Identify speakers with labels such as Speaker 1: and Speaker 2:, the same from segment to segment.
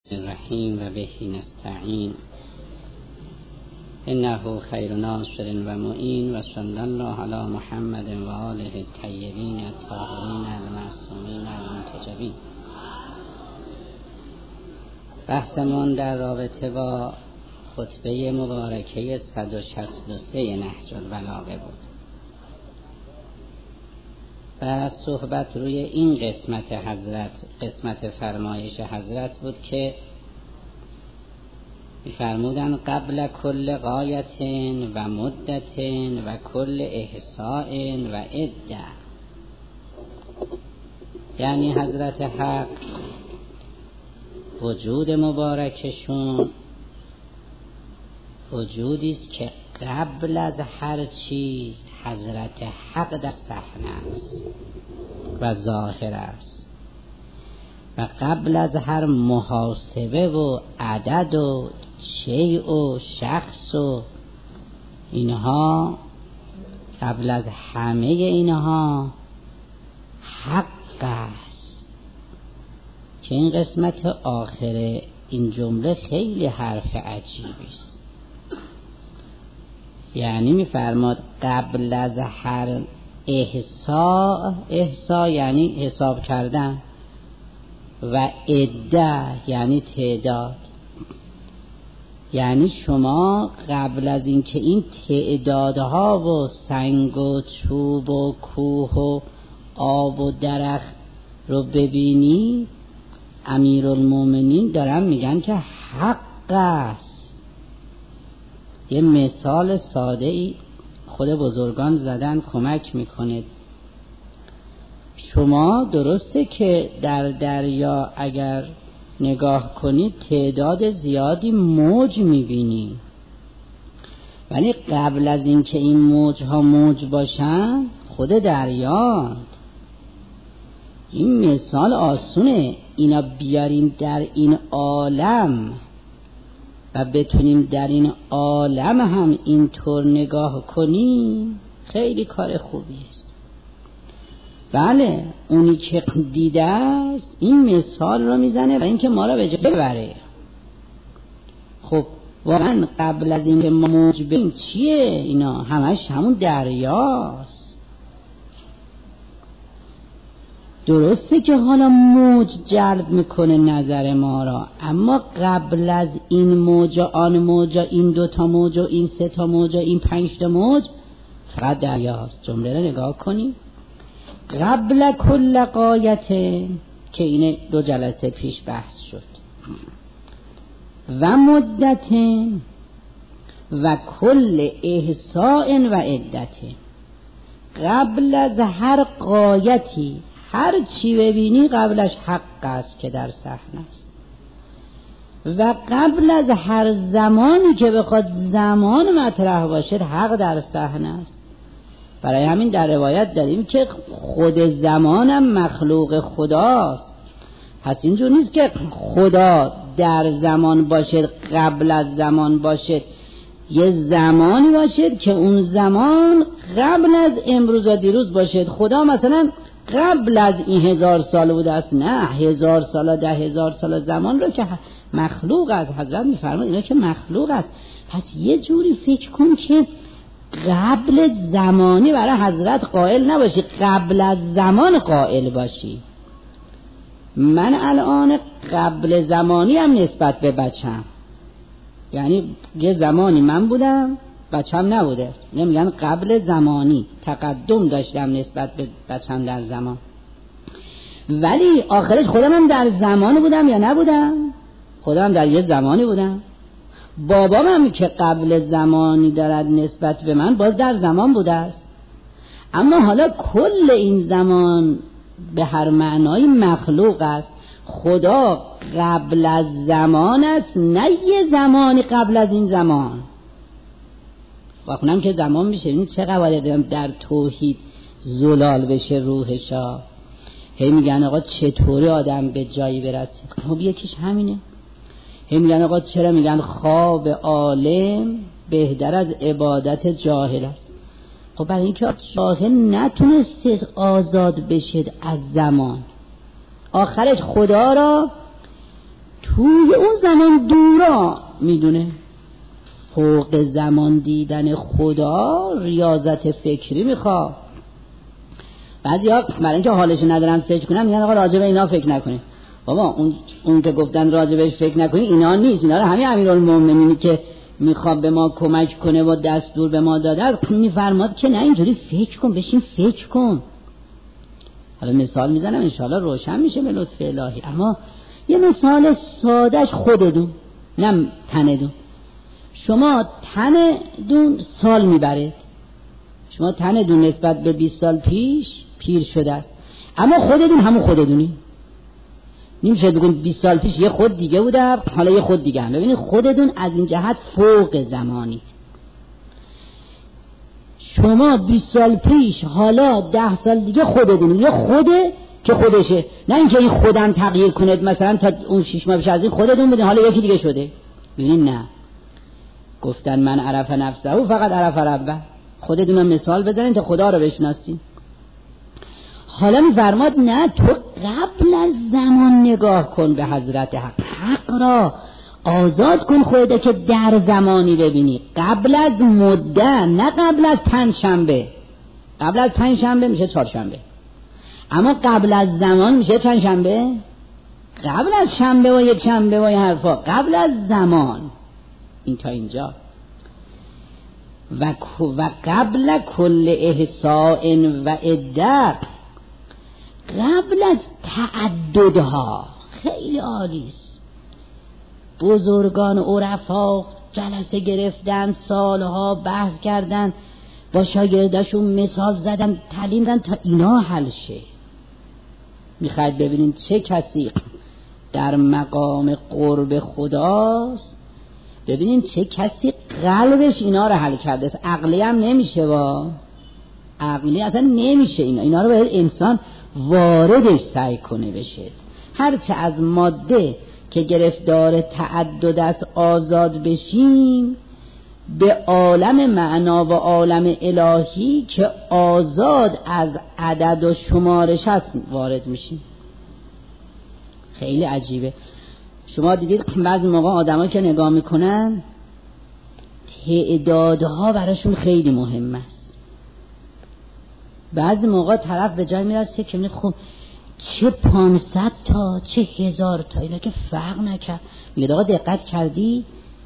Speaker 1: الرحیم و بهی نستعین انه خیر ناصر و معین و صلی الله علی محمد و آله الطیبین الطاهرین المعصومین المنتجبین. بحثمان در رابطه با خطبه مبارکه 163 نهج البلاغه بود و صحبت روی این قسمت فرمایش حضرت بود که فرمودن قبل کل غایت و مدت و کل احصاء و عده. یعنی حضرت حق وجود مبارکشون وجودی است که قبل از هر چیز حضرت حق در صحنه است و ظاهر است و قبل از هر محاسبه و عدد و شیء و شخص و اینها، قبل از همه اینها حق است. که این قسمت آخر این جمله خیلی حرف عجیبی است. یعنی می‌فرماد قبل از هر احصا یعنی حساب کردن و عده یعنی تعداد. یعنی شما قبل از اینکه این تعدادها و سنگ و چوب و کوه و آب و درخت رو ببینی، امیرالمومنین دارن میگن که حق است. یه مثال ساده ای خود بزرگان زدن کمک میکنه. شما درسته که در دریا اگر نگاه کنید تعداد زیادی موج میبینی، ولی قبل از اینکه این موجها موج باشن خود دریاست. این مثال آسونه، اینا بیاریم در این عالم و بتونیم در این عالم هم اینطور نگاه کنیم، خیلی کار خوبی است. بله، اونی که دیده است این مثال رو میزنه و اینکه ما را به جا ببره. خب واقعا قبل از اینکه ما موج ببینیم چیه؟ اینا همش همون دریاست. درسته که حالا موج جلب میکنه نظر ما را، اما قبل از این موج آن موج، این 2 موج و این 3 موج و این 5 موج فقط دریاست. جمله را نگاه کنیم. قبل کل غایت که این 2 جلسه پیش بحث شد، و مدت و کل احصاء و عدت. قبل از هر غایتی، هر چی ببینی قبلش حق است که در صحنه است، و قبل از هر زمانی که بخواد زمان مطرح باشد حق در صحنه است. برای همین در روایت داریم که خود زمانم مخلوق خداست. پس اینجور نیست که خدا در زمان باشد قبل از زمان باشد. یه زمانی باشد که اون زمان قبل از امروز و دیروز باشد. خدا مثلا قبل از این 1000 سال بوده است، نه 1000 سال 10,000 سال زمان رو که مخلوق است. حضرت میفرماد اینا که مخلوق است. پس یه جوری فکر کن که قبل زمانی برای حضرت قائل نباشی، قبل از زمان قائل باشی. من الان قبل زمانی هم نسبت به بچم، یعنی یه زمانی من بودم بچم نبوده، نمیگن قبل زمانی، تقدم داشتم نسبت به بچم در زمان، ولی آخرش خودم هم در زمان بودم یا نبودم؟ خودم در یه زمانی بودم. بابام هم که قبل زمانی دارد نسبت به من باز در زمان بوده است. اما حالا کل این زمان به هر معنای مخلوق است. خدا قبل از زمان است، نه یه زمانی قبل از این زمان. واقعا که زمان میشه ببینید چقدر باید در توحید زلال بشه روحشا. هی میگن آقا چطوری آدم به جایی برسه؟ خب یکیش همینه. هی میگن آقا چرا میگن خواب عالم بهتر از عبادت جاهل است؟ خب برای اینکه جاهل نتونست آزاد بشه از زمان، آخرش خدا را توی اون زمان دورا میدونه. فوق زمان دیدن خدا ریاضت فکری میخواد. بعضیا برای اینکه حالش ندارن فکر کنن میگن آقا راجع به اینا فکر نکنیم. بابا اون که گفتن راجع بهش فکر نکنی اینا نیست، اینا رو همین امیرالمومنینی که میخواد به ما کمک کنه و دستور به ما داده میفرماد که نه اینجوری فکر کن، بشین فکر کن. حالا مثال میزنم انشاءالله روشن میشه به لطف الهی. اما یه مثال سادهش خودتون، نه تنتون. شما تنتون سال میبرید، شما تنتون نسبت به 20 سال پیش پیر شده است، اما خودتون همون خودتونی. نمیشه بگید 20 سال پیش یه خود دیگه بوده حالا یه خود دیگه هم. ببینید خودتون از این جهت فوق زمانید. شما 20 سال پیش حالا 10 سال دیگه خودتون یه خوده که خودشه، نه اینکه این خودم تغییر کنید مثلا تا اون 6 ماه پیش از این خودتون بودین حالا یکی دیگه شده. ببینید نه، گفتن من عرف نفسه فقط عرف ربه. خودتون مثال بزنید تا خدا رو بشناسید. حالا میفرماد نه، تو قبل از زمان نگاه کن به حضرت حق را آزاد کن خودت که در زمانی ببینی. قبل از مده، نه قبل از 5 شنبه. قبل از 5 شنبه میشه 4 شنبه، اما قبل از زمان میشه چند شنبه؟ قبل از شنبه و یک شنبه و این حرفا، قبل از زمان. این تا اینجا. و قبل کل احصاء و عده، قبل از تعددها. خیلی عالیست. بزرگان عرفا جلسه گرفتن، سالها بحث کردن، با شاگرداشون مثال زدن، تعلیم دادن تا اینا حل شه. میخواید ببینید چه کسی در مقام قرب خداست، ببینید چه کسی قلبش اینا رو حل کرده. عقلی هم نمیشه، عقلی اصلا نمیشه. اینا رو باید انسان واردش سعی کنه بشه. هرچه از ماده که گرفتار تعدد است آزاد بشیم، به عالم معنا و عالم الهی که آزاد از عدد و شمارش است وارد میشیم. خیلی عجیبه. شما دیدید بعضی موقع آدمایی که نگاه میکنن تعدادها براشون خیلی مهم است. بعضی موقع طرف به جای میرسه که میگه خب چه 500 تا چه 1000 تا، اینا که فرق نکرد. میگه آقا دقت کردی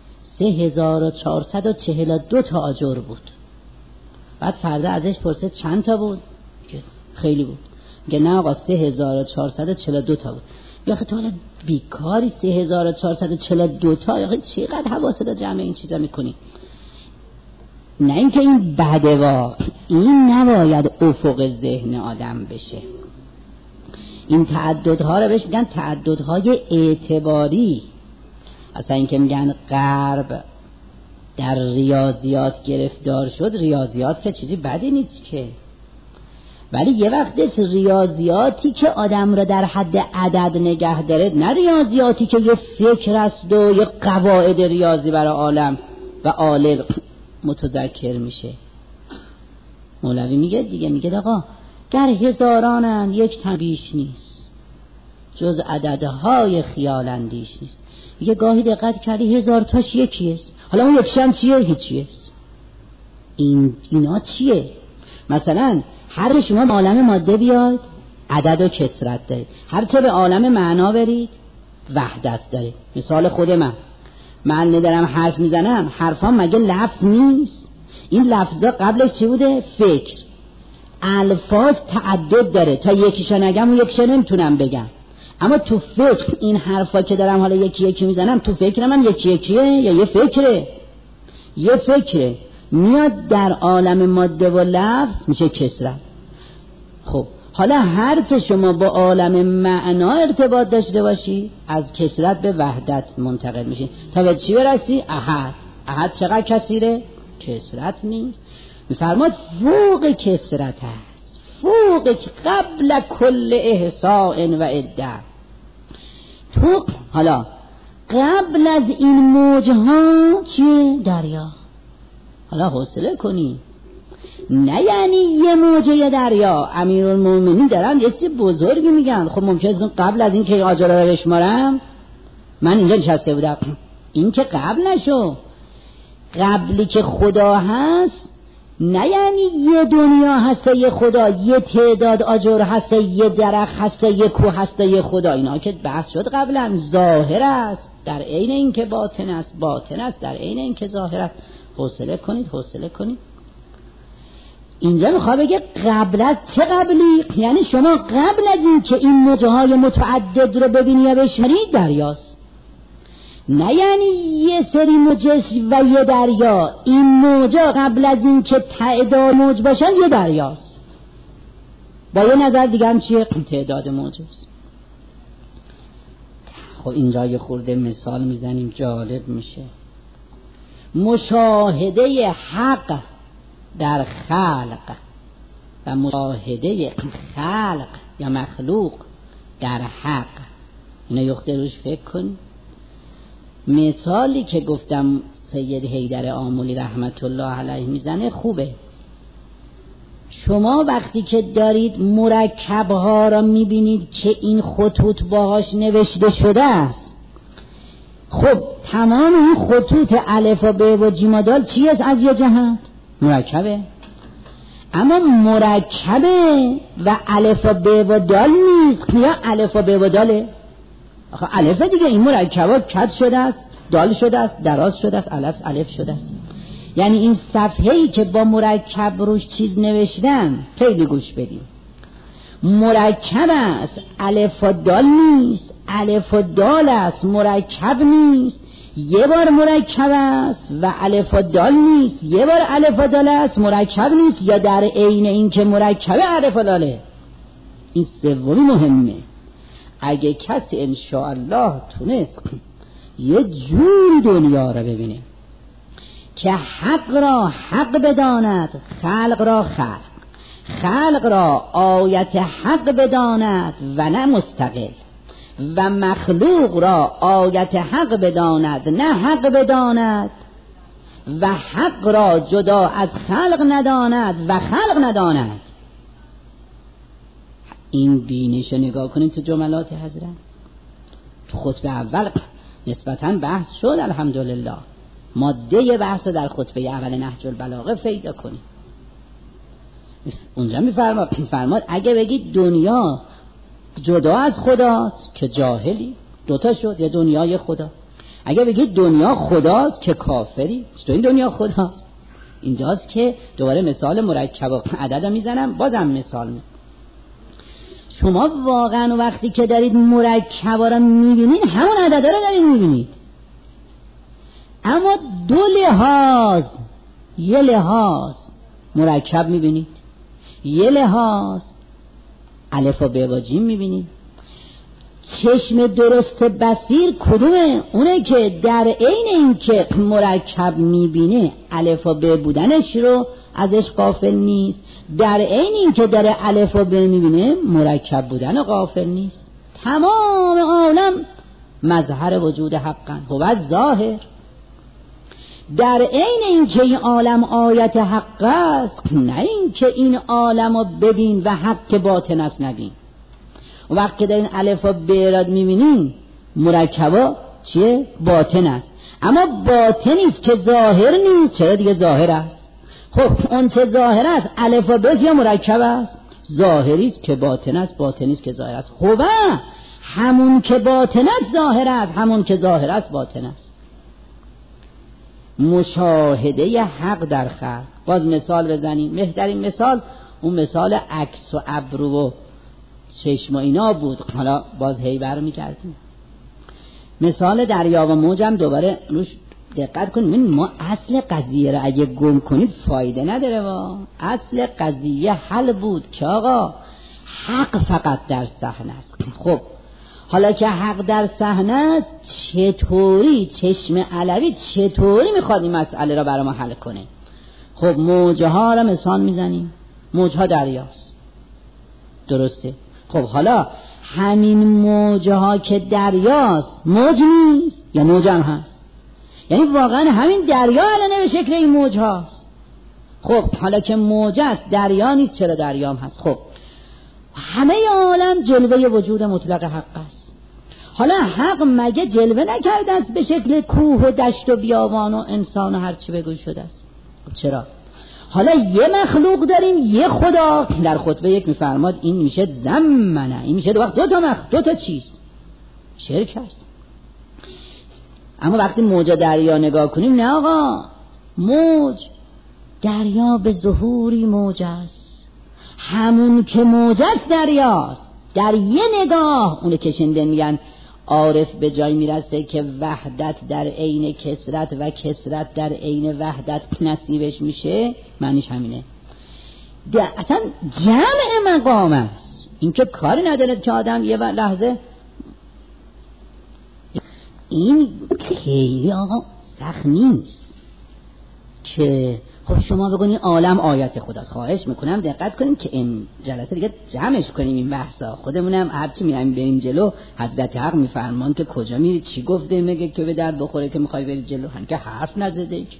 Speaker 1: 3442 تا آجر بود. بعد فردا ازش پرسه چند تا بود؟ که خیلی بود. میگه نه آقا 3442 تا بود. یا خیلی تو حالا بیکاری 3442 تا، یا خیلی چقدر حواست جمع این چیزا میکنی؟ نه اینکه این بده، این نباید افق ذهن آدم بشه. این تعددها رو بهش میگن تعددهای اعتباری. اصلا اینکه میگن غرب در ریاضیات گرفتار شد، ریاضیات که چیزی بدی نیست که، ولی یه وقت ریاضیاتی که آدم را در حد عدد نگه داره، نه ریاضیاتی که یه فکر است و یه قواعد ریاضی برای عالم و عالم متذکر میشه. مولوی میگه دیگه، میگه آقا گر هزارانند یک تبیش نیست، جز عددهای خیال اندیش نیست. میگه گاهی دقت کردی 1000 تاش یکیه، حالا اون یکیش هم چیه؟ هیچیه. اینا چیه؟ مثلا هر شما به عالم ماده بیاید عدد و کثرت دارید، هر چه به عالم معنا برید وحدت دارید. مثال خود من ندارم حرف میزنم، حرفام مگه لفظ نیست؟ این لفظا قبلش چی بوده؟ فکر. الفاظ تعدد داره، تا یکیشو نگم و یکیشو نمیتونم بگم، اما تو فکر این حرفا که دارم حالا یکی یکی میزنم، تو فکر من یکی یکیه یا یه فکره میاد در عالم ماده و لفظ میشه کثرت. خب حالا هر چه شما با عالم معنا ارتباط داشته باشی از کثرت به وحدت منتقل میشین تا به چی برسی؟ احد چقدر کثیره؟ کثرت نیست. میفرماد فوق کثرت هست، فوق قبل کل احصاء و عده. تو حالا قبل از این موجها چیه؟ دریا. حالا حوصله کنی، نه یعنی یه موجه دریا. امیرالمومنین دارن یه چیز بزرگی میگن. خب ممکنه قبل از این که آجر رو بشمارم من اینجا نشسته بودم، این که قبل نشو. قبلی که خدا هست نه یعنی یه دنیا هسته یه خدا، یه تعداد آجر هسته، یه درخت هسته، یه کوه هسته یه خدا. اینا که بحث شد قبلا. ظاهر است در عین این که باطن است، باطن است در عین این که ظاهر است. حوصله کنید، حوصله کنید. اینجا میخواد بگه قبل از چه قبلی؟ یعنی شما قبل از این که این موجهای متعدد رو ببینی یا بشمرید دریاست. نه یعنی یه سری موج و یه دریا. این موجا قبل از این که تعداد موج باشن یه دریاست. با یه نظر دیگه هم چیه؟ تعداد موجست. خب اینجا یه خورده مثال میزنیم جالب میشه. مشاهده حق در خلق و مشاهده خلق یا مخلوق در حق، اینا یخته روش فکر کن. مثالی که گفتم سید حیدر آملی رحمت الله علیه میزنه خوبه. شما وقتی که دارید مرکبها را میبینید که این خطوط باهاش نوشته شده است، خب تمام این خطوط الف و ب و جیم و دال چی است؟ از یه جهت مرکبه. اما مرکبه و الف و ب و دال نیست، یا الف و ب و داله. آخه الف دیگه این مرکبا کد شده است، دال شده است، دراز شده است، الف شده است. یعنی این صفحه‌ای که با مرکب روش چیز نوشتن، خیلی گوش بدیم، مرکب است، الف و دال نیست. الف و دال است، مرکب نیست. یه بار مرکب است و الف و دال نیست، یه بار الف و دال است، مرکب نیست. یا در عین این که مرکب الف و داله. این سومی مهمه. اگه کسی انشاءالله تونست یه جوری دنیا را ببینه که حق را حق بداند، خلق را خلق، خلق را آیت حق بداند و نه مستقل، و مخلوق را آیت حق بداند نه حق بداند، و حق را جدا از خلق نداند و خلق نداند. این بینش نگاه کنید تو جملات حضرت. تو خطبه اول نسبتاً بحث شد، الحمدلله. ماده بحث در خطبه اول نهج البلاغه پیدا کنید. اونجا میفرماد اگه بگید دنیا جدا از خداست که جاهلی، دوتا شد، یا دنیای خدا. اگه بگید دنیا خداست که کافری. چطور این دنیا خداست؟ اینجاست که دوباره مثال مرکب و عدد میزنم، بازم مثال میزنم. شما واقعا وقتی که دارید مرکب را میبینید همون عدد را دارید میبینید، اما دو لحاظ، یه لحاظ مرکب میبینید، یه لحاظ الف و ب و جیم میبینید. چشم درست بصیر کدومه؟ اونه که در عین این که مرکب میبینه الف و ب بودنش رو ازش غافل نیست، در عین این که داره الف و ب میبینه مرکب بودن غافل نیست. تمام عالم مظهر وجود حقا هو ظاهر. در عین این که این عالم آیت حق است، نه این که این عالم رو ببین و حق باطن است نبین. وقتی که در این الف و ب را میبینین مرکبا چیه؟ باطن است. اما باطنی است که ظاهر نیست. چرا دیگه ظاهر است؟ خب اون چه ظاهر است؟ الف و ب یا مرکب است؟ ظاهری است که باطن است، باطنی است که ظاهر است. خب همون که باطن است ظاهر است، همون که ظاهر است باطن است. مشاهده حق در خلق. باز مثال بزنیم. بهترین مثال اون مثال عکس و ابرو و چشم و اینا بود. حالا باز هی برمی‌گردیم. مثال دریا و موجم دوباره روش دقت کنید. ما اصل قضیه را اگه گم کنید فایده نداره. اصل قضیه حل بود که آقا حق فقط در صحنه است. خب حالا که حق در صحنه است، چطوری چشم علوی چطوری میخواد این مسئله را برای ما حل کنه؟ خب موجها را مثال میزنیم. موجها دریاست، درسته؟ خب حالا همین موجها که دریاست موج نیست یا موج هم هست؟ یعنی واقعا همین دریا الان به شکل این موج هاست. خب حالا که موج است دریا نیست، چرا دریا هم هست؟ خب همه عالم جلوه وجود مطلق حق است. حالا حق مگه جلوه نکرده است به شکل کوه و دشت و بیابان و انسان و هر چی بگو شده است؟ چرا؟ حالا یه مخلوق داریم، یه خدا. در خطبه یک میفرماد این میشه زمنه، این میشه دو تا چیز شرک هست. اما وقتی موج دریا نگاه کنیم، نه آقا، موج دریا به ظهوری موج است، همون که موج است دریاست. در یه نگاه اون کشنده میگن عارف به جای میرسه که وحدت در عین کثرت و کثرت در عین وحدت نصیبش میشه. معنیش همینه، اصلا جمع مقام است. این که کاری نداره که آدم یه لحظه، این خیلی آقا سخت نیست که خب شما بگونی عالم آیت خداست. خواهش میکنم دقت کنیم که این جلسه دیگه جمعش کنیم این بحثا. خودمونم هرچی میریم بریم جلو، حضرت حق میفرمان که کجا میری، چی گفته، میگه که به درد بخوره که میخوای بری جلو، که حرف نزده که.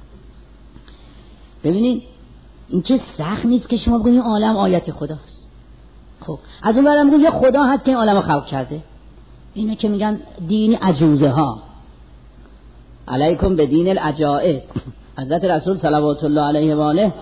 Speaker 1: ببینید این که سخت نیست که شما بگونی عالم آیت خداست. خب از اون برم میگن یه خدا هست که این عالم رو خلق کرده. اینه که میگن دین عجوزه ها، علیکم به دین العجائز. حضرت رسول صلوات الله علیه و آله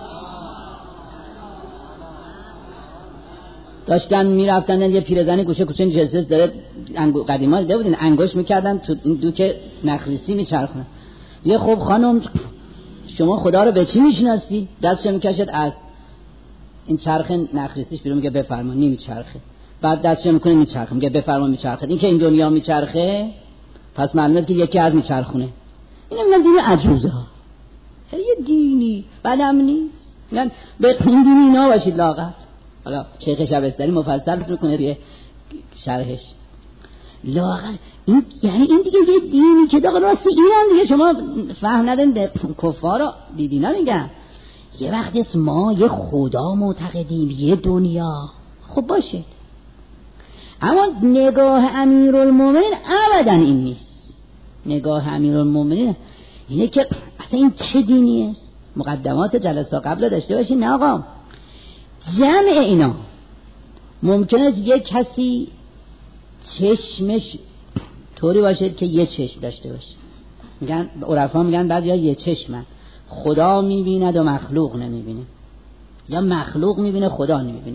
Speaker 1: داشتن میرفتن، یه پیرزنی گوشه کوچه نشسته داره قدیما دیده بودین انگوش میکردن تو این دوک نخریسی میچرخونه. یه خب خانم شما خدا رو به چی میشناسی؟ دستشو میکشد از این چرخ نخریسیش بیرون، میگه بفرما. نمیچرخه. بعد دستشو میکنه میچرخه، میگه بفرما میچرخه. این که این دنیا میچرخه پس معلومه که یکی از میچرخونه. اینا میگن دین عجوزه ها، یه دینی بدم نیست. میگن به این دینی اینا باشید لاغر. حالا شیخ شبستری مفصل میکنه توی شرحش لاغر. این یعنی این دیگه یه دینی که داغ راستی اینم دیگه شما فهم ندن. به کفارا بیدینا میگن یه وقت است ما یه خدا معتقدیم، یه دنیا. خب باشه، اما نگاه امیرالمومنین ابدا این نیست. نگاه امیرالمومنین اینه که اصلا این چه دینی است. مقدمات جلسه قبل داشته باشین. نه آقا، جمع اینا ممکنه است یک کسی چشمش طوری باشه که یه چشم داشته باشه. میگن عرفا میگن بعضیا یه چشمن، خدا میبیند و مخلوق نمیبینه، یا مخلوق میبینه خدا نمیبینه،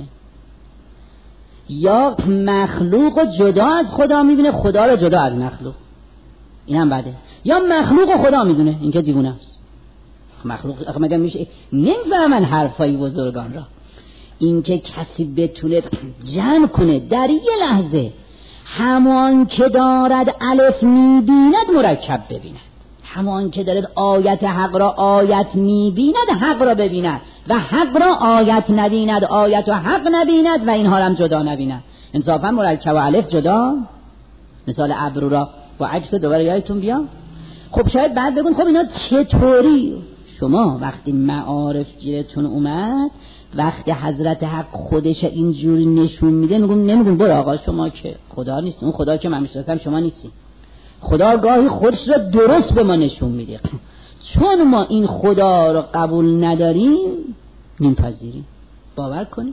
Speaker 1: یا مخلوق رو جدا از خدا میبینه، خدا رو جدا از مخلوق. این هم بده. یا مخلوق و خدا میدونه، این که دیوونه است. مخلوق آخه مگه میشه؟ نمیفهمن حرفای بزرگان را. این که کسی بتونه جمع کنه در یه لحظه همان که دارد الف میبیند مرکب ببیند، همان که دارد آیت حق را آیت میبیند حق را ببیند، و حق را آیت نبیند آیت و حق نبیند، و اینها را هم جدا نبیند. انصافا مرکب و الف جدا، مثال ابرو را با عکس دوباره یادتون بیا. خب شاید بعد بگون خب اینا چطوری؟ شما وقتی معارف گیرتون اومد، وقتی حضرت حق خودش اینجوری نشون میده، نمیگون برو آقا شما که خدا نیست، اون خدا که من میشناسم شما نیستی. خدا گاهی خودش را درست به ما نشون میده. چون ما این خدا را قبول نداریم نمیپذیریم. باور کنیم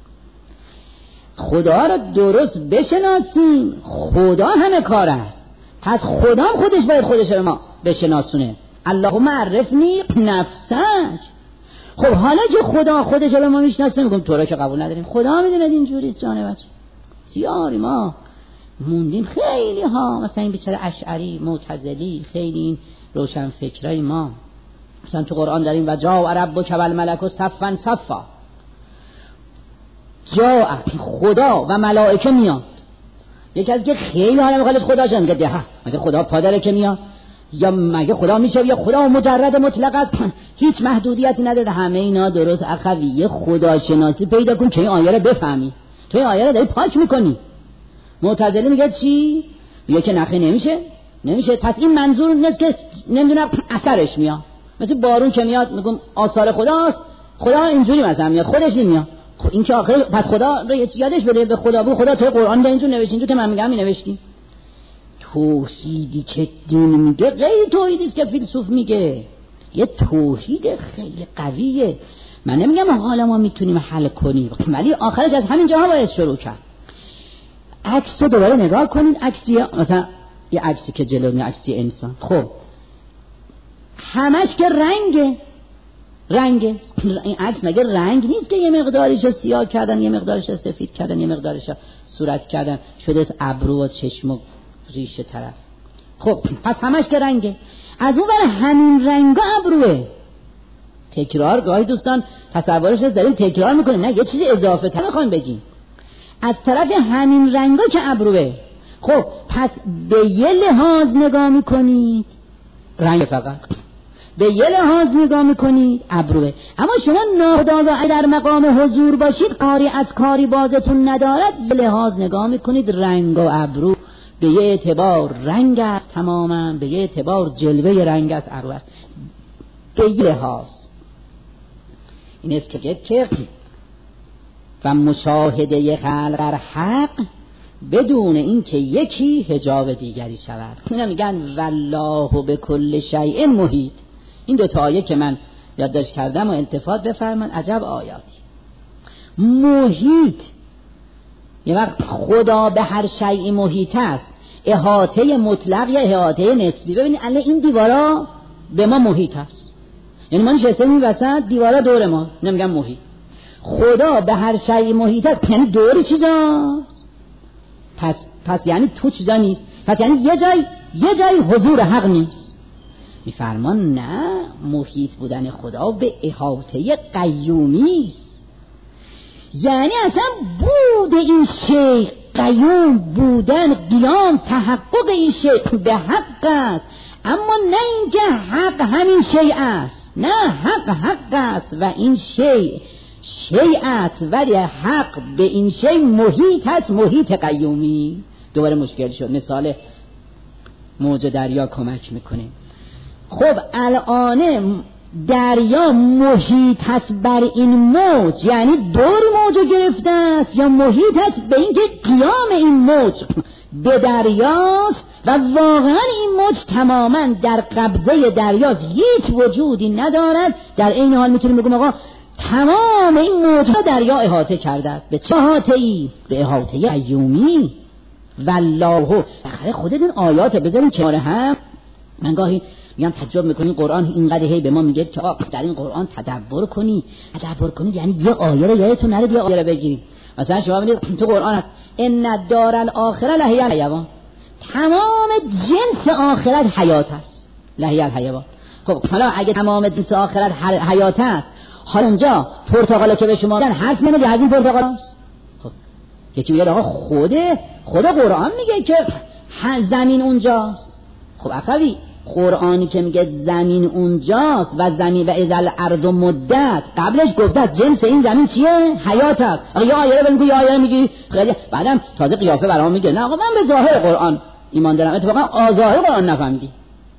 Speaker 1: خدا را درست بشناسیم. خدا همه کار است، پس خدا هم خودش باید خودش را ما بشناسونه. اللهم عرفنی نفسک. خب حالا که خدا خودش را ما میشناسه، میگم تو را که قبول نداریم. خدا میدونه اینجوریست جان بچه. سیاری ما موندیم خیلی ها، مثلا این بیچاره اشعری، معتزلی، خیلی این روشن فکرای ما. مثلا تو قرآن داریم و جاء ربک والملک صفا صفا. جاء خدا و ملائکه میاد. یکی از که خیلی حالا مخالف خدا شدن، میگه مگه خدا پادره که میاد؟ یا مگه خدا میشه؟ یا خدا مجرد مطلق است، هیچ محدودیتی نداره. همه اینا درست اخویه خدا شناسی پیدا کن که این آیه رو بفهمی. تو این آیه رو داری پاک میکنی. معتزلی میگه چی؟ میگه که نخی نمیشه. پس این منظور نیست که نمیدونم اثرش میاد، مثل بارون که میاد میگم آثار خداست، خدا اینجوری مثلا میاد خودش نمیاد. خب این که آخر پس خدا رو یادش بده، به خدا بگو خدا چه قرآن ده اینجور نوشتی، اینجور که من میگم نوشتی. توحیدی که دین میگه غیر توحیدی که فیلسوف میگه. یه توحید خیلی قویه. من نمیگم حالا ما میتونیم حل کنیم، ولی آخرش از همین جاها باید شروع کرد. عکس رو دوباره نگاه کنید، عکسی مثلا یه عکسی که جلوی عکسی انسان، خب همش که رنگه این عکس مگه رنگ نیست که یه مقدارش رو سیاه کردن، یه مقدارش رو سفید کردن، یه مقدارش رو صورت کردن شده ابرو و چشم و ریشه طرف. خب پس همش که رنگه، از اون ور همین رنگا ابروه. تکرار گاهی دوستان تصورش داریم تکرار میکنیم، نه یه چیز اضافه تر میخوایم بگیم، از طرف همین رنگا که ابروه. خب پس به یه لحاظ نگاه میکنید رنگ، فقط به یه لحاظ نگاه میکنید ابروه. اما شما ناخودآگاه در مقام حضور باشید، کاری از کاری بازتون ندارد، یه لحاظ نگاه میکنید رنگ و ابرو به یه اعتبار رنگ است تماما، به یه اعتبار جلوه رنگ است ابرو است، به یه لحاظ. این است که و مشاهده خلق در حق بدون اینکه یکی حجاب دیگری شود. اینا میگن والله به کل شیء محیط. این دو تا آیه که من یادداشت کردم و التفات بفرمایید، عجب آیاتی. محیط یه وقت خدا به هر شیء محیط است، احاطه مطلق یا احاطه نسبی. ببینید الان این دیوارا به ما محیط است، یعنی ما نشستیم این وسط دیوارا دور ما، نمیگم محیط. خدا به هر شیء محیط است، یعنی دور چیزاست. پس یعنی تو چیزا نیست، پس یعنی یه جای حضور حق نیست. میفرمان نه، محیط بودن خدا به احاطه قیومی است، یعنی اصلا بود این شیء، قیوم بودن، قیام، تحقق این شیء به حق است. اما نه اینکه حق همین شیء است، نه، حق است و این شیء است، ولی حق به این شیء محیط است، محیط قیومی. دوباره مشکل شد، مثال موج دریا کمک میکنه. خب الان دریا محیط هست بر این موج، یعنی دور موج گرفته است، یا محیط هست به اینکه قیام این موج به دریاست و واقعا این موج تماما در قبضه دریاست، هیچ وجودی ندارد. در این حال میتونیم بگیم آقا تمام این موجها دریا احاطه کرده است. به چه احاطه‌ای؟ به احاطه قیومی. والله آخر خودتون آیات بذارین کنار هم. من گاهی میگم تعجب میکنین قرآن اینقدر هی به ما میگه که در این قرآن تدبر کنید، یعنی یه آیه رو یادتون نره بیا آیه رو بگیرید. مثلا شما ببینید تو قرآن هست ان الدار الاخره لهی الحیوان، تمام جنس آخرت حیات است، لهی الحیوان. خب حالا اگه تمام جنس آخرت حیات است، حالا اونجا پرتقاله که به شما دادن هست نمیگه از این پرتقال است؟ خب یکی میگه آقا خود قرآن میگه که زمین اونجاست. خب اخوی قرآنی که میگه زمین اونجاست و زمین و ازل ارض و مدت، قبلش گفته جنس این زمین چیه؟ حیات است. آقا یه آیه رو یه آیه میگی بعدم تازه قیافه برام میگه نه آقا من به ظاهر قرآن ایمان دارم. اتفاقا ظاهر قرآن نفهمیدی،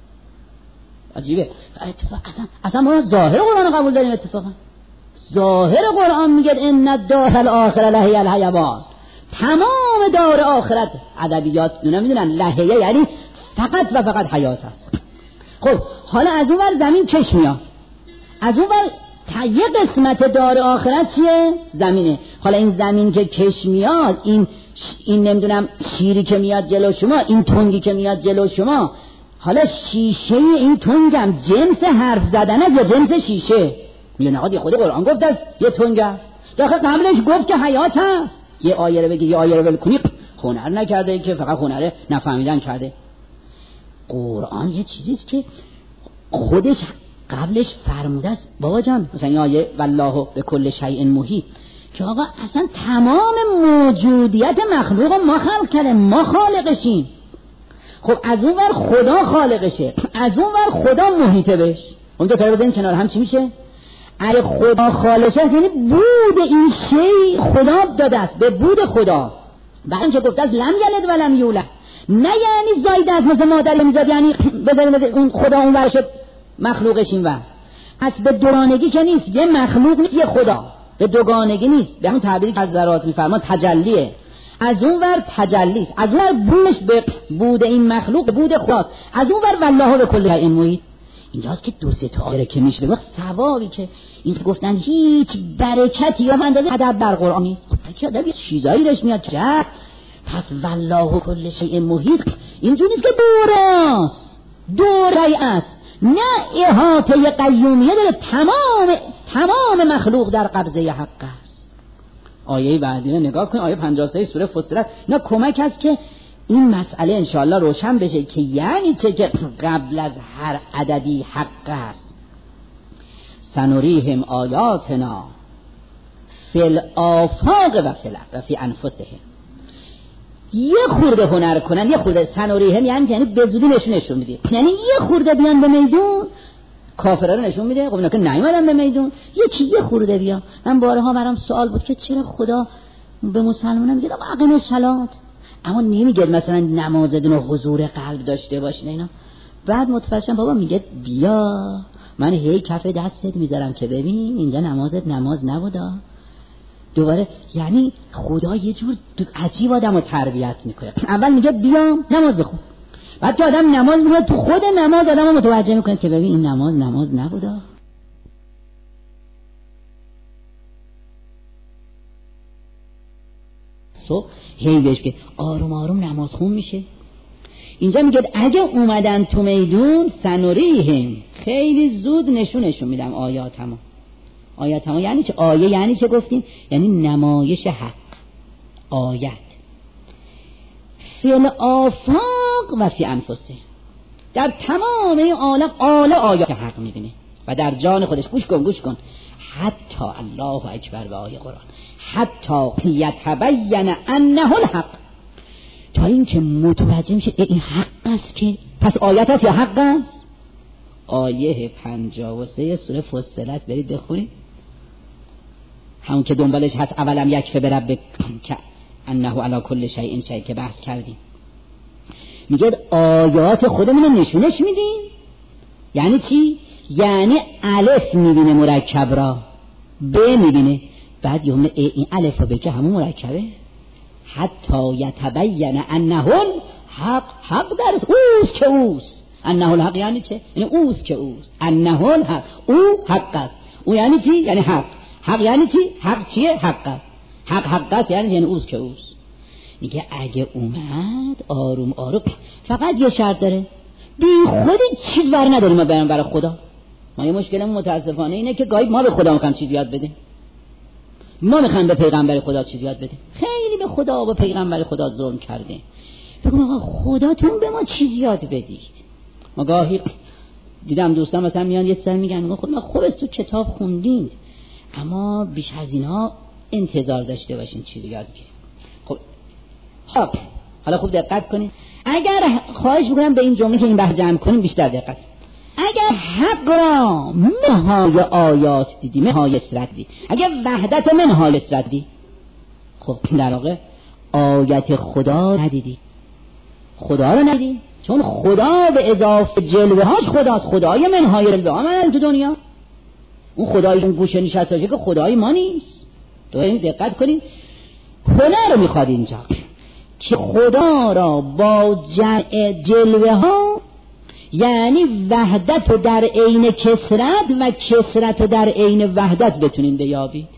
Speaker 1: عجیبه. اصلا ما ظاهر قرآن قبول داریم. اتفاقا ظاهر قرآن میگه ان الدار الاخره لهی الحیوان، تمام دار آخرت ادبیات نمیدونن لهیه یعنی فقط و فقط حیات است. خب حالا از اون ور زمین کش میاد، از اون ور یه قسمت دار آخرت چیه؟ زمینه. حالا این زمین که کش میاد، این نمیدونم شیری که میاد جلو شما، این تنگی که میاد جلو شما، حالا شیشه این تنگم جنس حرف زدن است یا جنس شیشه؟ میگه نه خود قرآن گفت است یه تنگ است، داخل قبلش گفت که حیات است. یه آیه رو بگی یه آیه رو ول کنی، هنر نکرده که فقط هنر نفهمیدن کرده. قرآن یه چیزیست که خودش قبلش فرموده است بابا جان، مثلا این آیه والله به کل شیء محیط، که آقا اصلا تمام موجودیت مخلوق ما خلق کرده، ما خالقشیم. خب از اون ور خدا خالقشه، از اون ور خدا محیطه بهش. اون دو تا رو بزنین کنار هم چی میشه؟ اگه خدا خالقشه یعنی بود این شی خدا داده است به بود خدا. بعد اینکه گفته است لم یلد و لم یولد، نه یعنی زایده است مثل مادر میزاد، یعنی بذارید اون خدا اون ورش مخلوقش این ور. از به دوگانگی که نیست، یه مخلوق نیست یه خدا، به دوگانگی نیست. به همون تعبیری که از ذرات میفرما تجلیه، از اون ور تجلی است، از اون ور بودش به بود این مخلوق به بود خداست، از اون ور والله به کل شیء محیط. اینجاست که دو سه تا آیه که میشه وقت ثوابی که این گفتن هیچ برکتی یا اندازه ادب بر قرآن نیست. خب که ادب چیزایی روش میاد که پس والله کل شیء محیط اینجوری نیست که دوراست، دوره است، نه احاطه قیومیه داره، تمام مخلوق در قبضه حق است. آیه بعدی رو نگاه کن، آیه 53 سوره فصلت، نه کمک است که این مسئله انشاءالله روشن بشه که یعنی چه که قبل از هر عددی حق است. سنریهم آیاتنا فی الآفاق و فی انفسهم. یه خورده هنر کنن، یه خورده سنریهم یعنی به زودی نشون میده، یعنی یه خورده بیان به میدون، کافرها رو نشون میده. خب اینا که نیومدن به میدون، یه خورده بیا. من بارها برام سوال بود که چرا خدا به مسلمانان میگه اقیم الصلات، اما نمیگه مثلا نمازتون رو حضور قلب داشته باشین اینا. بعد متفشم بابا میگه بیا من هی کف دستت میذارم که ببین اینجا نمازت نماز نبودا. دوباره یعنی خدا یه جور عجیب آدمو تربیت میکنه. اول میگه بیا نماز بخون، بعد که آدم نماز میخونه تو خود نماز آدمو متوجه میکنه که ببین این نماز نبودا. هی بهش که آروم آروم نماز خون میشه. اینجا میگه اگه اومدن تو میدون سنریهم، خیلی زود نشونشون میدم آیاتمو. یعنی چه؟ آیه یعنی چه گفتیم؟ یعنی نمایش حق، آیت فی الآفاق و فی انفسه، در تمام این عالم آیات حق میبینه و در جان خودش. گوش کن حتی الله اکبر و آیه قرآن، حتی یتبین انه الحق، تا این که متوجه میشه این حق است. که پس آیت است یا حق است؟ آیه 53 سوره فصلت برید بخونید، همون که دنبالش هست اولم یکفی بربک که انه علی کل شیء شهید که بحث کردیم. میگه آیات خودمون نشونش میدیم. یعنی چی؟ یعنی الف میبینه مرکب را، ب میبینه، بعد یوم این الف و ب که همون مرکبه. حتی یتبین انه الحق درست اوست که اوست. انه الحق یعنی چه؟ یعنی اوست که اوست. انه الحق، او حق است. او یعنی چی؟ یعنی حق. حق یعنی چی؟ حق چیه؟ حق است. حق است یعنی اوست که اوست. میگه اگه اومد آروم فقط یه شرط داره، بی خودی چیز بر نداریم ما برای خدا. ما یه مشکلمون متاسفانه اینه که گاهی ما به خدا میخوایم چیز یاد بدیم، ما میخوایم به پیغمبر خدا چیز یاد بدیم. خیلی به خدا و به پیغمبر خدا ظلم کردیم. بگم آقا خداتون به ما چیز یاد بدید. ما گاهی دیدم دوستان مثلا میان یه چیزی میگن خب ما خوب است تو کتاب خوندین، اما بیش از اینا انتظار داشته باشین چیز یاد بگیریم. خب حالا خوب دقت کنید. اگر خواهش میکنم به این جمله که این بحث جمع کنیم بیشتر دقت. اگر حق را منهای آیات دیدی، منهای اسرت دیدی، اگر وحدت منهای اسرت دیدی، خب در واقع آیت خدا ندیدی، خدا رو ندیدی، چون خدا به اضافه جلوه هاش خداست. خدای منهای جلوه ها من تو دنیا، اون خدای اون گوشه نشسته که خدای ما نیست. تو دقت کنید، هنر رو میخواد اینجا که خدا را با جمع جلوه ها، یعنی وحدت رو در عین کثرت و کثرت رو در عین وحدت بتونین بیابید.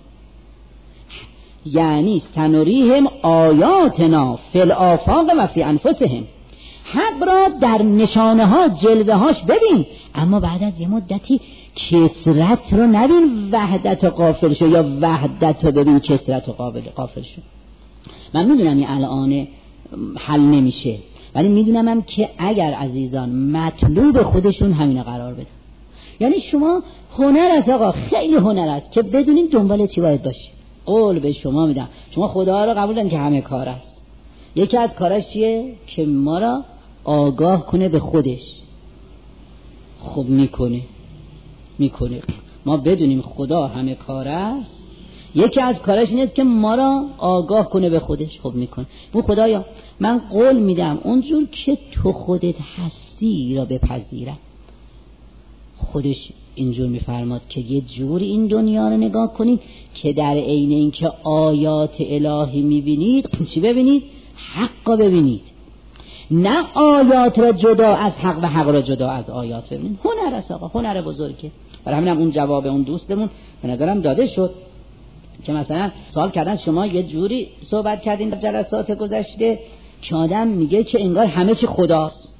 Speaker 1: یعنی سنریهم آیاتنا فی الآفاق و فی انفسهم، حق را در نشانه ها جلوه هاش ببین، اما بعد از یه مدتی کثرت رو نبین وحدت رو غافل شو، یا وحدت رو ببین کثرت رو غافل شو. من میدونم این الان حل نمیشه، ولی میدونم هم که اگر عزیزان مطلوب خودشون همینه قرار بده، یعنی شما هنر است آقا، خیلی هنر است که بدونین دنبال چی باید باشی. قول به شما میدم، شما خدا رو قبول دارین که همه کار است. یکی از کاراش چیه؟ که ما را آگاه کنه به خودش. خب میکنه ما بدونیم خدا همه کار است. یکی از کارش اینه که ما را آگاه کنه به خودش. خب میکنه. اون خدایا من قول میدم اونجور که تو خودت هستی را بپذیرم. خودش اینجور میفرماد که یه جور این دنیا رو نگاه کنید که در عین این که آیات الهی میبینید، چی ببینید؟ حق ببینید، نه آیات را جدا از حق و حق را جدا از آیات ببینید. هنر است آقا، هنر بزرگه. برای همینم اون جواب اون دوستمون به نظرم داده شد. که مثلا سوال کردن شما یه جوری صحبت کردین در جلسات گذشته که آدم میگه که انگار همه چی خداست.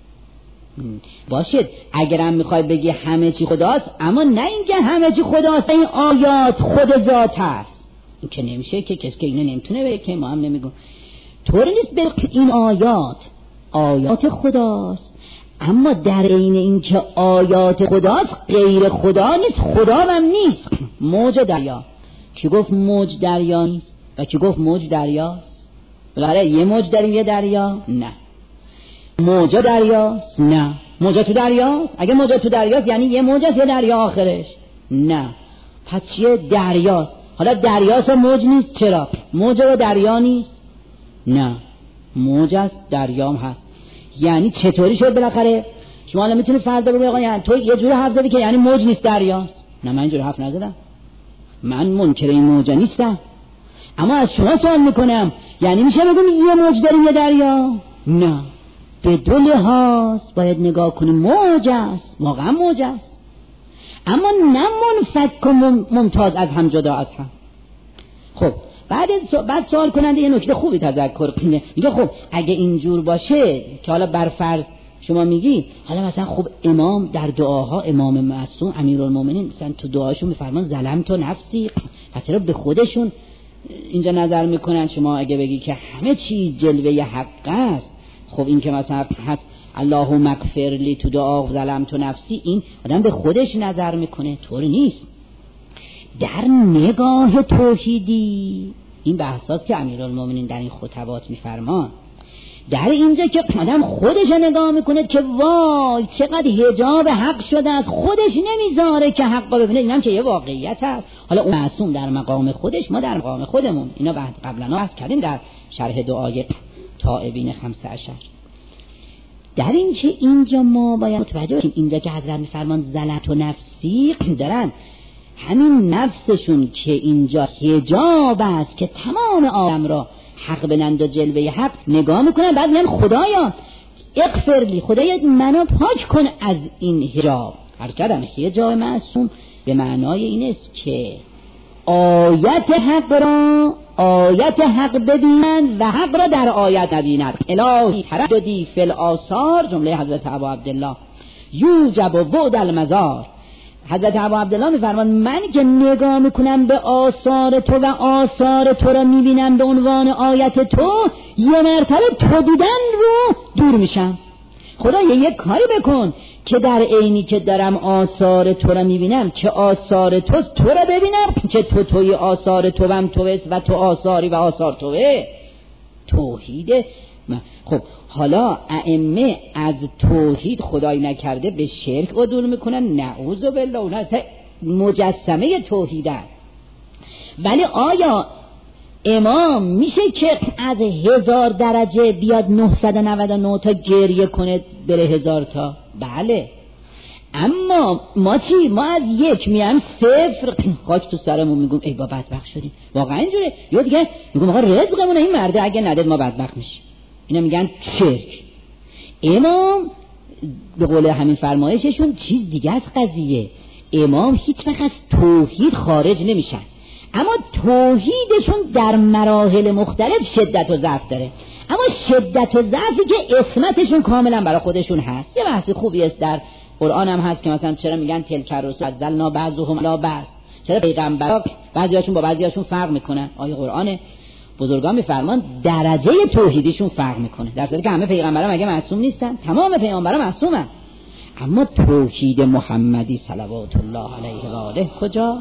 Speaker 1: باشید اگرم میخوای بگی همه چی خداست، اما نه اینکه همه چی خداست این آیات خود ذات هست، این که نمیشه که کسی که اینو نمیتونه بگه که ما هم نمیگم. طور نیست به این آیات خداست، اما در عین اینکه آیات خداست غیر خدا نیست، خدا هم نیست. موج دریا، کی گفت موج دریا نیست و کی گفت موج دریاست؟ بله یه موج داریم یه دریا؟ نه. موجا دریاست؟ نه. موجا تو دریاست؟ اگه موجا تو دریاست یعنی یه موج است یه دریا آخرش؟ نه. پس چیه؟ دریاست. حالا دریاست و موج نیست، چرا؟ موج و دریا نیست؟ نه، موج است دریام هست. یعنی چطوری شد بالاخره؟ شما الان میتونی فرض بگی آقا یعنی تو یه جوری حرف زدی که یعنی موج نیست دریاست. نه من اینجوری حرف نزدم، من منکر این موجا نیستم، اما از شما سوال میکنم یعنی میشه بگم یه موج داریم یه دریا؟ نه، به دو لحاظ باید نگاه کنیم. موج است، واقعا موج است، اما نه منفک و ممتاز از هم، جدا از هم. خب بعد سوال کننده یه نکته خوبی تذکر کنه، میگه خب اگه اینجور باشه که حالا برفرض شما میگی حالا مثلا خب امام در دعاها، امام معصوم امیرالمومنین مثلا تو دعاشون میفرمان ظلمت نفسی، پس چرا به خودشون اینجا نظر میکنن؟ شما اگه بگی که همه چیز جلوه حق است، خب این که مثلا هست اللهم اغفر لی تو دعا ظلمت نفسی، این آدم به خودش نظر میکنه. طور نیست. در نگاه توحیدی این بحثات که امیرالمومنین در این خطبات میفرمان، در اینجا که آدم خودش نگاه میکنه که وای چقدر حجاب حق شده از خودش نمیذاره که حق ببینه، اینم که یه واقعیت هست. حالا اون معصوم در مقام خودش، ما در مقام خودمون. اینا قبلا بحث کردیم در شرح دعای تائبین 15. در اینجا ما باید متوجه باشیم اینجا که حضرت میفرمان ظلمت نفسی، دارن همین نفسشون که اینجا حجاب است که تمام آدم را حق بنند و جلوه حق نگاه میکنن، بعد میگن خدایا اغفر لی، خدایا منو پاک کن از این حجاب. هر کردم حجاب معصوم به معنای این است که آیت حق ببینند و حق را در آیت نبینند. الهی ترددی فی الآثار، جمله حضرت ابو عبدالله، یوجب بعد المزار. حضرت ابو عبدالله میفرمان من که نگاه میکنم به آثار تو و آثار تو را میبینم به عنوان آیت تو، یه مرتبه تو دیدن رو دور میشم. خدایا یک کاری بکن که در عینی که دارم آثار تو را میبینم که آثار تو را ببینم که توی آثار تو هم توست و تو آثاری و آثار توه. توحیده. خب حالا ائمه از توحید خدای نکرده به شرک عدول میکنن، نعوذ بالله، اون مجسمه توحیدن. ولی آیا امام میشه که از 1000 درجه بیاد 999 تا گریه کنه بره 1000 تا؟ بله. اما ما چی؟ ما از 1 میام 0 خاک تو سرمون میگم ای با بدبخت شدیم. واقعا اینجوره. یا دیگه میگم آقا رزقمون این مرده اگه نداد ما بدبخت میشیم. اینا میگن شرک. امام به قول همین فرمایششون چیز دیگه از قضیه. امام هیچ وقت از توحید خارج نمیشن، اما توحیدشون در مراحل مختلف شدت و ضعف داره. اما شدت و ضعفی که اسمتشون کاملا برای خودشون هست. یه بحث خوبی است در قرآن هم هست که مثلا چرا میگن تلک الرسل فضلنا بعضهم علی بعض، چرا پیغمبرا بعضیاشون با بعضیاشون فرق میکنن. آیه قرآن بزرگان میفرمان درجه توحیدشون فرق میکنه، در صورتی که همه پیغمبرا مگه معصوم نیستن؟ تمام پیغمبرا معصومن، اما توحید محمدی صلوات الله علیه و آله کجا؟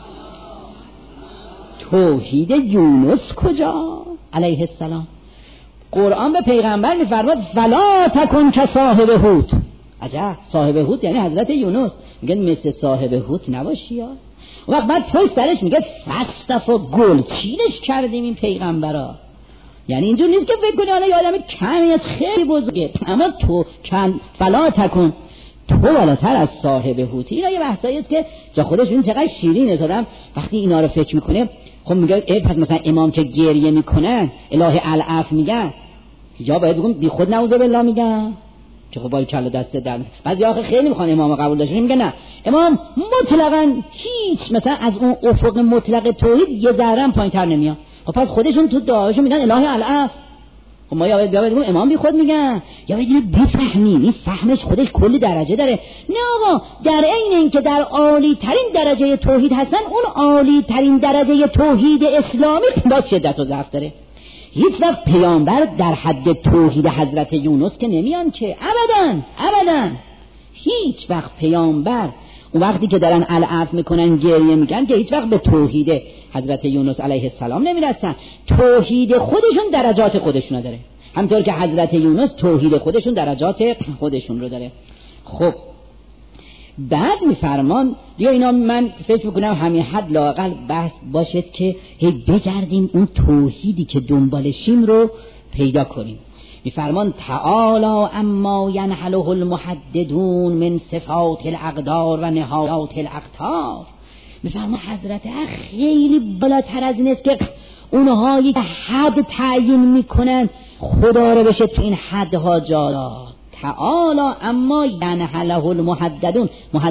Speaker 1: توحید یونس کجا علیه السلام؟ قرآن به پیغمبر میفرماد فلا تکن که صاحب حوت. عجب، صاحب حوت یعنی حضرت یونس. میگن مثل صاحب حوت نباشی ها. و بعد پشت سرش میگه فستف و گل چینش کردیم این پیغمبرا. یعنی اینجور نیست که فکر کنی حالا یه آدم کمی از خیلی بزرگه، اما تو فلا تکن، تو بالاتر از صاحب حوتی. اینا یه بحثایی است که جا خودش این چقدر شیرینه. آدم وقتی اینا رو فکر میکنه خب میگه پس مثلا امام که گریه میکنن الهی العفو میگن، یا باید بگم بی خود نعوذ بالله میگن؟ که خب با کله دست در بعضی آخه خیلی میخوان امام قبول داشته، میگه نه امام مطلقاً هیچ مثلا از اون افق مطلق توحید یه ذره پایین‌تر نمیاد. خب پس خودشون تو دعاشون میگن الهی الاف. خب ما یا باید بگیم امام بی خود میگن یا باید بفهمیم این فهمش خودش کلی درجه داره. نه آقا، در عین اینکه در عالی ترین درجه توحید هستن، اون عالی ترین درجه توحید اسلامی با شدت و ضعف داره. هیچ وقت پیامبر در حد توحید حضرت یونس که نمیان که، ابداً هیچ وقت پیامبر اون وقتی که دارن العفو میکنن گریه میگن که هیچ وقت به توحید حضرت یونس علیه السلام نمیرسن. توحید خودشون درجات خودشون داره، همطور که حضرت یونس توحید خودشون درجات خودشون رو داره. خب بعد میفرمان دیگه اینا، من فکر میکنم همین حد لااقل بحث باشد که هی بگردیم اون توحیدی که دنبالشیم رو پیدا کنیم. میفرمان تعالی اما ینحله المحددون من صفات الاقدار و نهایات الاقطار. میفرمان حضرت خیلی بالاتر از این است که اونهایی که حد تعیین میکنن خدا رو بشه تو این حدها جا داد. تعالی اما ینحله المحددون،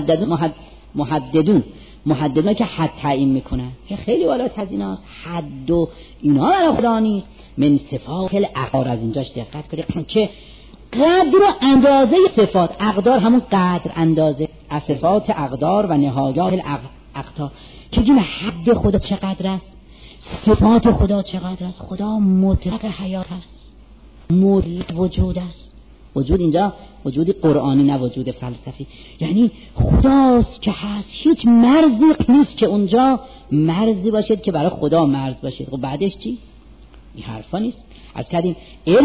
Speaker 1: محددون که حد تعیین میکنن که خیلی بالاتر از ایناست. حد و اینا برای خدا نیست. من صفات الاقدار، از اینجاش دقت کنید که قدر و اندازه صفات، اقدار همون قدر اندازه، از صفات اقدار و نهایات الاقطار. که جون حد خدا چقدر است، صفات خدا چقدر است. خدا مطلق حیات است، مطلق وجود است. وجود اینجا وجود قرآنی نه وجود فلسفی، یعنی خداست که هست، هیچ مرزی نیست که اونجا مرزی باشد که برای خدا مرز باشد. خب بعدش چی؟ این حرفا نیست. از کردیم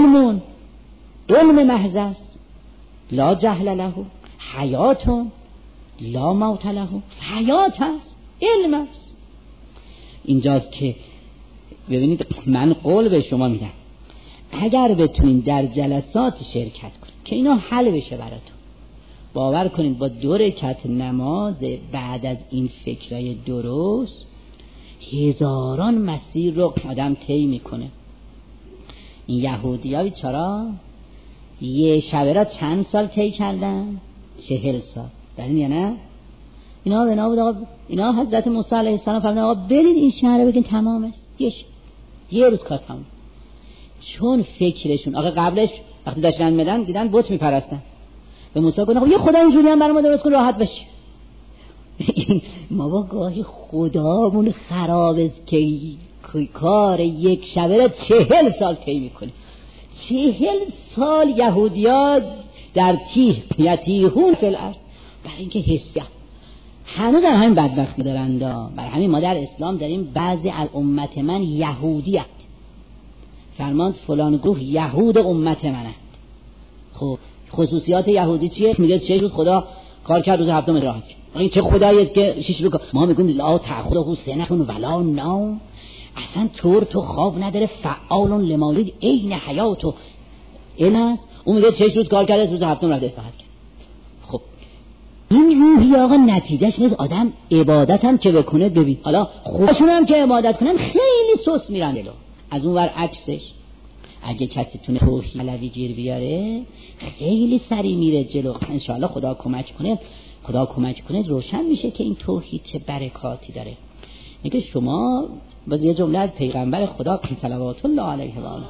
Speaker 1: علم محض است، لا جهل له، حیاتون لا موت له، حیات است، علم است. اینجاست که ببینید من قول به شما میدم اگر بتونین در جلسات شرکت کنید که اینا حل بشه براتون، باور کنید با 2 رکعت نماز بعد از این فکرای درست هزاران مسیر رو آدم طی میکنه. این یهودی‌ها بیچارا یه شبه را چند سال طی کردن؟ 40 سال. در این یا نه؟ اینا بنا بود آقا، اینا حضرت موسی علیه السلام فرمودن آقا برید این شهر رو بگین تمام است، یه روز کار تمام. چون فکرشون آقا قبلش وقتی داشتن میدن دیدن بت میپرستن، به موسی گفتن خب یه خدا اینجوری هم برای ما درست کن راحت بشی. ما با گاهی خدامون خراب است که کار یک شبه را 40 سال طی میکنه. 40 سال یهودی‌ها در یتیهون فی الارض، برای اینکه حسیه هنوز در همین بدبختی دارند. برای همین ما در اسلام داریم بعضی از امت من یهودیت، فرمان فلان گروه یهود امت منند. خب خصوصیات یهودی چیه؟ میگه 6 روز خدا کار کرد، روز هفتم راحت کرد. این چه خدایی است که 6 روز ما میگیم لا تأخذه سنة ولا نوم، اصلا طور تو خواب نداره، فعال لما یرید، عین حیات و این است. اون میگه 6 روز کار کرد، روز هفتم راحت استراحت کرد. خب این روحی آقا نتیجهش نیست آدم عبادت هم که بکنه ببین، حالا خودشون هم که عبادت کنن خیلی سست میرن جلو. از اون ور عکسش اگه کسی تونه توحید علوی گیر بیاره خیلی سری میره جلو. انشاءالله خدا کمک کنه روشن میشه که این توحید چه برکاتی داره. میگه شما باز یه جمله از پیغمبر خدا صلوات الله علیه و آله،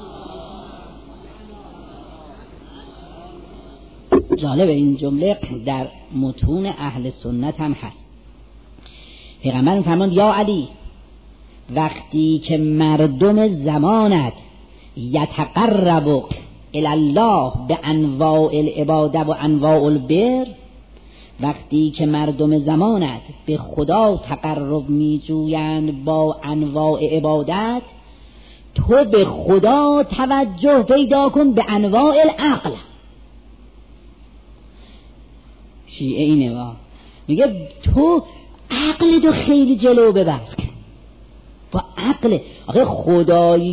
Speaker 1: جالب این جمله در متون اهل سنت هم هست. پیغمبر فرمود یا علی وقتی که مردم زمانت یتقرب الی الله به انواع العباده و انواع البر، وقتی که مردم زمانت به خدا تقرب می جویند با انواع عبادت، تو به خدا توجه پیدا کن به انواع العقل. شیعه اینه میگه تو عقل تو خیلی جلو ببر با عقل. آخه خدایی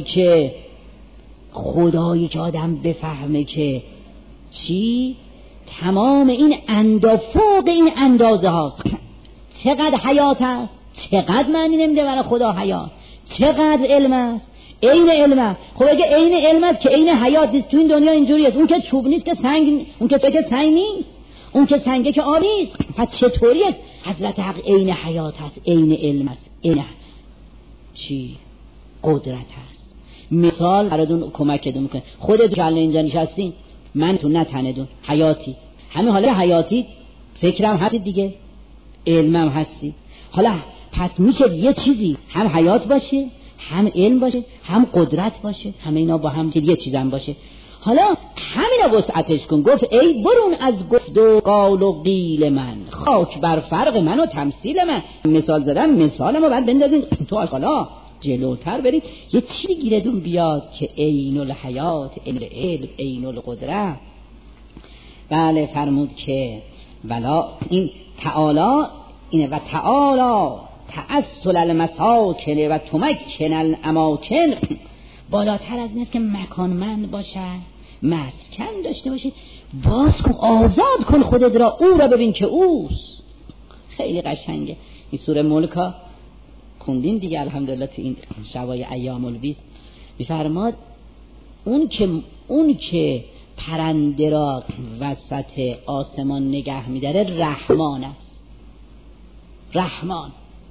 Speaker 1: که آدم بفهمه که چی تمام این فوق این اندازه هاست، چقدر حیات است، چقدر معنی نمیده برای خدا حیات، چقدر علم است. عین علم. خب اگه عین علمت که عین حیات نیست تو این دنیا اینجوری است، اون که چوب نیست که سنگ، اون که سنگ نیست، اون که سنگه که آب نیست، پس چطوری است حضرت حق عین حیات هست، عین علم است، عین چی قدرت هست. مثال براتون کمکتون میکنه. خودتون که اینجا نشستین، من تو نه تندون حیاتی، همین حالا حیاتی فکرم هستی دیگه، علمم هستی. حالا پس میشه یه چیزی هم حیات باشه، هم علم باشه، هم قدرت باشه، همه اینا با هم یه چیزم باشه. حالا همینا وسعتش کن. گفت ای برون از گفت و قال و قیل من، خاک بر فرق من و تمثیل من. مثال زدم، مثالمو بعد بندازین تو حالا جلوتر برید یه چیزی گیردون بیاد که عین الحیات، عین العلم، عین القدرت. بله فرمود که ولا این تعالی اینه و تعالی تأصل المساکن و تمکن الاماکن، بالاتر از این که مکانمند باشد، مسکن داشته باشی، باز کن، آزاد کن خودت را، او را ببین که اوست. خیلی قشنگه این سوره ملک خوندیم دیگه الحمدلله تو این شبای ایام البیض. میفرماد اون که پرنده را وسط آسمان نگه میداره رحمان است. رحمان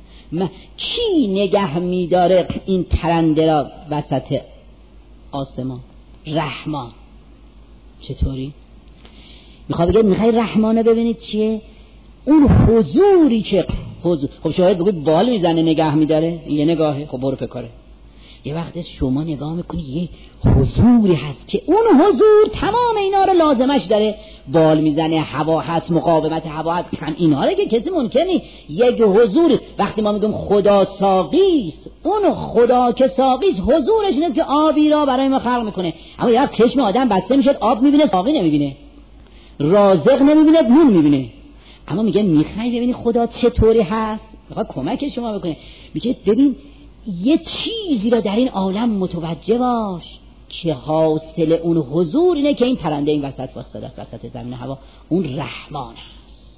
Speaker 1: کی نگه میداره این پرنده را وسط آسمان؟ رحمان. چطوری؟ میخوای رحمانه ببینید چیه؟ اون حضوری که خب شاید بگید بال میزنه نگه میداره، یه نگاهه، خب برو فکره. یه وقت شما نگاه میکنی یه حضوری هست که اون حضور تمام اینا رو لازمش داره، بال میزنه، هوا هست، مقاومت هوا هست، کم اینا رو که کسی ممکنی یک حضور. وقتی ما میگم خدا ساقیست، اون خدا که ساقیست حضورش نیست که آبی را برای ما خلق میکنه. اما یه وقت چشم آدم بسته میشه، آب میبینه، ساقی نمیبینه، رازق نمیبینه، نون میبینه. اما میگه میخوای ببینی خدا چطوری هست، میخواد کمک شما بکنه. میگه ببین یه چیزی را در این عالم متوجه باش که حاصل اون حضور اینه که این پرنده این وسط واسطه است، وسط زمین هوا، اون رحمان هست.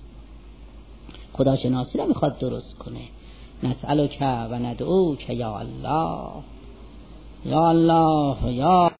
Speaker 1: خدا شناسی را میخواد درست کنه. نسألک و ندعوک یا الله، یا الله، یا